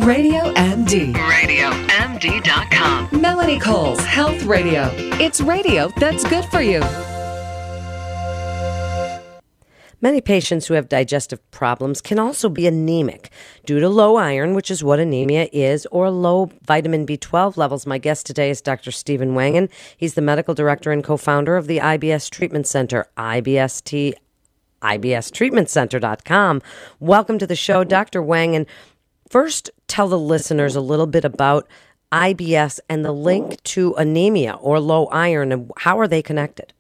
Radio MD. RadioMD.com. Melanie Cole's Health Radio. It's radio that's good for you. Many patients who have digestive problems can also be anemic due to low iron, which is what anemia is, or low vitamin B12 levels. My guest today is Dr. Stephen Wangen. He's the medical director and co-founder of the IBS Treatment Center, IBStreatmentcenter.com. Welcome to the show, Dr. Wangen. First, tell the listeners a little bit about IBS and the link to anemia or low iron, and how are they connected?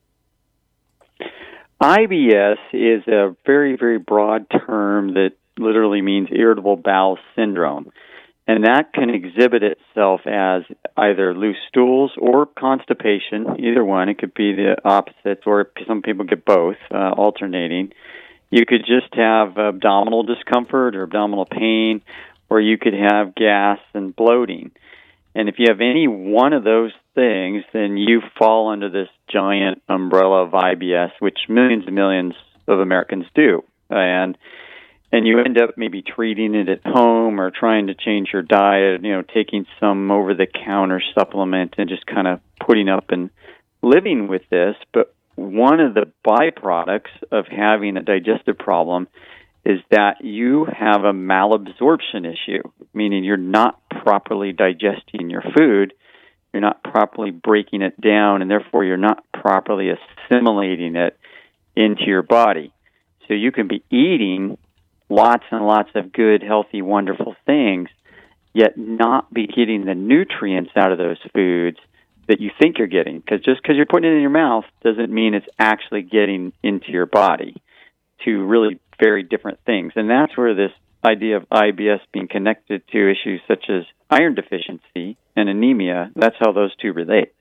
IBS is a very, very broad term that literally means irritable bowel syndrome. And that can exhibit itself as either loose stools or constipation, either one. It could be the opposites, or some people get both, alternating. You could just have abdominal discomfort or abdominal pain, or you could have gas and bloating. And if you have any one of those things, then you fall under this giant umbrella of IBS, which millions and millions of Americans do. And you end up maybe treating it at home or trying to change your diet, taking some over-the-counter supplement and just kind of putting up and living with this. But one of the byproducts of having a digestive problem is that you have a malabsorption issue, meaning you're not properly digesting your food, you're not properly breaking it down, and therefore you're not properly assimilating it into your body. So you can be eating lots and lots of good, healthy, wonderful things, yet not be getting the nutrients out of those foods that you think you're getting. Because just because you're putting it in your mouth doesn't mean it's actually getting into your body. Two really very different things. And that's where this idea of IBS being connected to issues such as iron deficiency and anemia, that's how those two relate.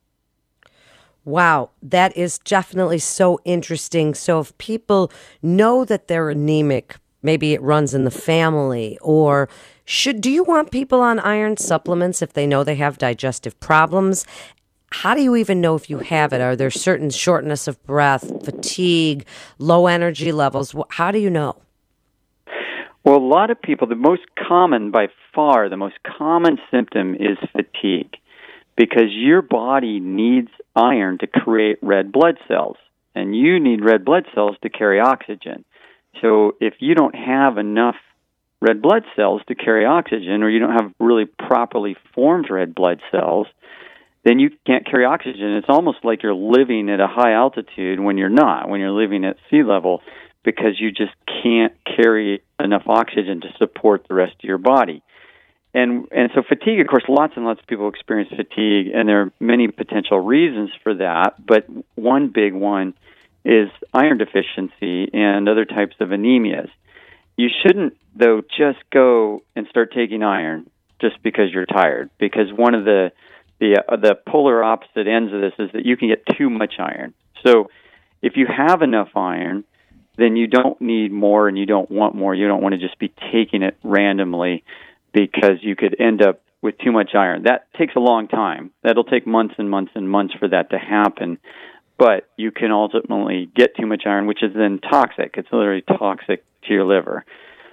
Wow, that is definitely so interesting. So if people know that they're anemic, maybe it runs in the family, or do you want people on iron supplements if they know they have digestive problems? How do you even know if you have it? Are there certain shortness of breath, fatigue, low energy levels? How do you know? Well, a lot of people, by far, the most common symptom is fatigue, because your body needs iron to create red blood cells, and you need red blood cells to carry oxygen. So if you don't have enough red blood cells to carry oxygen, or you don't have really properly formed red blood cells, then you can't carry oxygen. It's almost like you're living at a high altitude when you're not, when you're living at sea level, because you just can't carry enough oxygen to support the rest of your body. And so fatigue, of course, lots and lots of people experience fatigue, and there are many potential reasons for that, but one big one is iron deficiency and other types of anemias. You shouldn't, though, just go and start taking iron just because you're tired, because one of the polar opposite ends of this is that you can get too much iron. So if you have enough iron, then you don't need more and you don't want more. You don't want to just be taking it randomly, because you could end up with too much iron. That takes a long time. That'll take months and months and months for that to happen. But you can ultimately get too much iron, which is then toxic. It's literally toxic to your liver.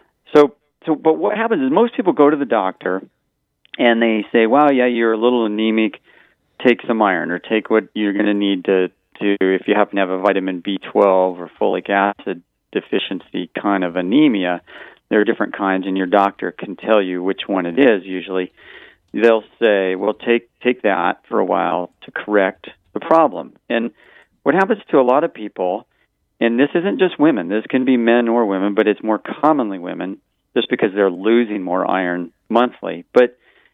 But what happens is most people go to the doctor and they say, well, yeah, you're a little anemic, take some iron, or take what you're going to need to if you happen to have a vitamin B12 or folic acid deficiency kind of anemia. There are different kinds, and your doctor can tell you which one it is usually. They'll say, well, take that for a while to correct the problem. And what happens to a lot of people, and this isn't just women, this can be men or women, but it's more commonly women, just because they're losing more iron monthly. But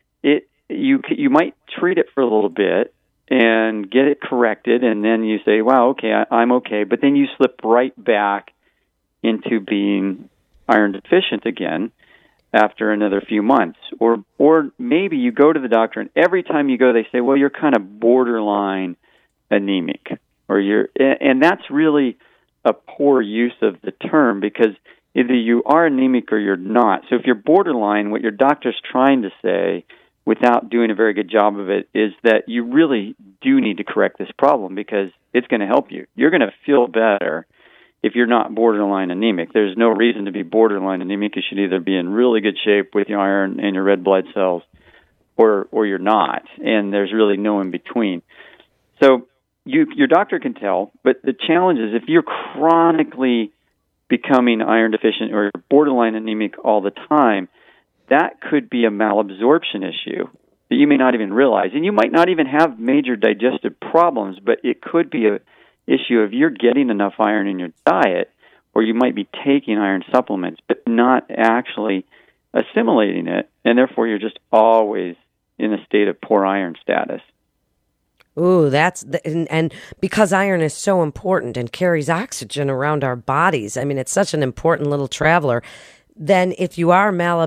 you might treat it for a little bit and get it corrected, and then you say, wow, okay, I'm okay. But then you slip right back into being iron deficient again after another few months. Or maybe you go to the doctor, and every time you go, they say, well, you're kind of borderline anemic. And that's really a poor use of the term, because either you are anemic or you're not. So if you're borderline, what your doctor's trying to say, without doing a very good job of it, is that you really do need to correct this problem, because it's going to help you. You're going to feel better if you're not borderline anemic. There's no reason to be borderline anemic. You should either be in really good shape with your iron and your red blood cells, or you're not, and there's really no in between. So your doctor can tell, but the challenge is if you're chronically becoming iron deficient or borderline anemic all the time, that could be a malabsorption issue that you may not even realize. And you might not even have major digestive problems, but it could be an issue of you're getting enough iron in your diet, or you might be taking iron supplements, but not actually assimilating it, and therefore you're just always in a state of poor iron status. Ooh, and because iron is so important and carries oxygen around our bodies, I mean, it's such an important little traveler. Then if you are being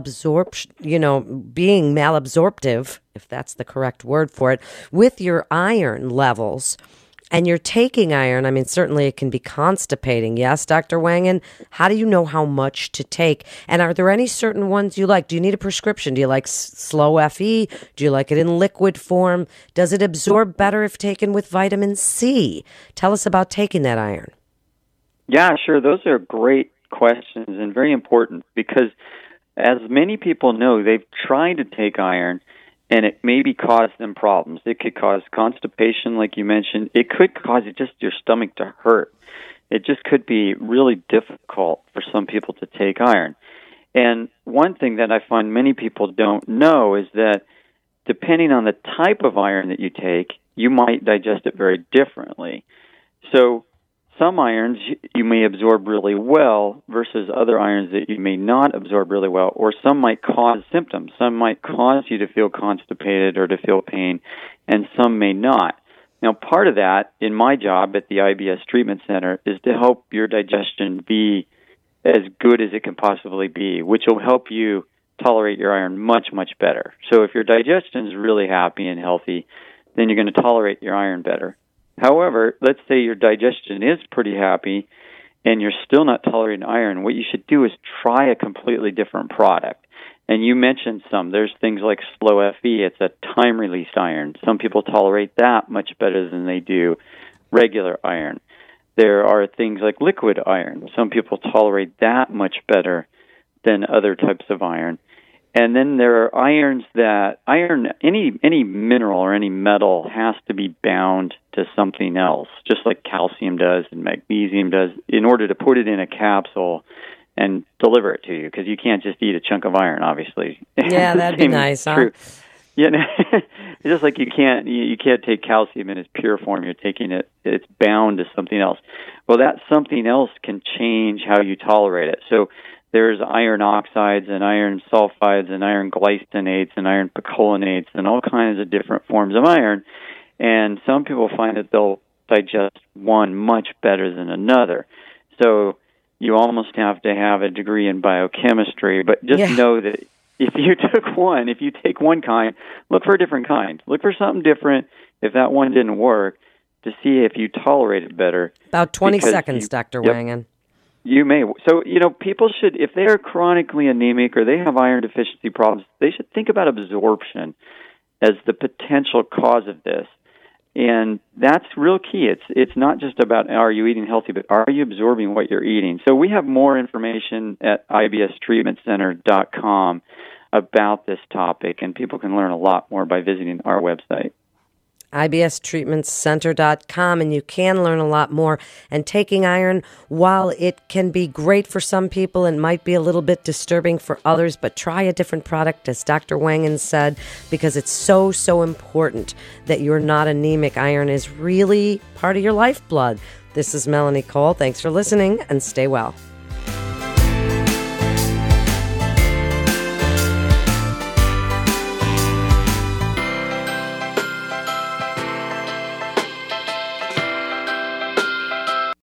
malabsorptive, if that's the correct word for it, with your iron levels, and you're taking iron, I mean, certainly it can be constipating. Yes, Dr. Wangen? How do you know how much to take? And are there any certain ones you like? Do you need a prescription? Do you like slow FE? Do you like it in liquid form? Does it absorb better if taken with vitamin C? Tell us about taking that iron. Yeah, sure. Those are great questions and very important because, as many people know, they've tried to take iron, and it maybe caused them problems. It could cause constipation, like you mentioned. It could cause just your stomach to hurt. It just could be really difficult for some people to take iron. And one thing that I find many people don't know is that depending on the type of iron that you take, you might digest it very differently. So some irons you may absorb really well versus other irons that you may not absorb really well, or some might cause symptoms. Some might cause you to feel constipated or to feel pain, and some may not. Now, part of that in my job at the IBS Treatment Center is to help your digestion be as good as it can possibly be, which will help you tolerate your iron much, much better. So if your digestion is really happy and healthy, then you're going to tolerate your iron better. However, let's say your digestion is pretty happy and you're still not tolerating iron. What you should do is try a completely different product. And you mentioned some. There's things like Slow FE. It's a time-released iron. Some people tolerate that much better than they do regular iron. There are things like liquid iron. Some people tolerate that much better than other types of iron. And then there are irons that any mineral or any metal has to be bound to something else, just like calcium does and magnesium does, in order to put it in a capsule and deliver it to you, because you can't just eat a chunk of iron, obviously. Yeah, that'd be nice, huh? Yeah, just like you can't take calcium in its pure form. You're taking it; it's bound to something else. Well, that something else can change how you tolerate it. So there's iron oxides and iron sulfides and iron glycinates and iron picolinates and all kinds of different forms of iron. And some people find that they'll digest one much better than another. So you almost have to have a degree in biochemistry. But just know that if you take one kind, look for a different kind. Look for something different if that one didn't work, to see if you tolerate it better. About 20 seconds, Dr. Wangen. You may. So, people should, if they are chronically anemic or they have iron deficiency problems, they should think about absorption as the potential cause of this. And that's real key. It's not just about are you eating healthy, but are you absorbing what you're eating? So we have more information at ibstreatmentcenter.com about this topic, and people can learn a lot more by visiting our website. ibstreatmentcenter.com, and you can learn a lot more. And taking iron, while it can be great for some people and might be a little bit disturbing for others, but try a different product, as Dr. Wangen said, because it's so, so important that you're not anemic. Iron is really part of your lifeblood. This is Melanie Cole. Thanks for listening, and stay well.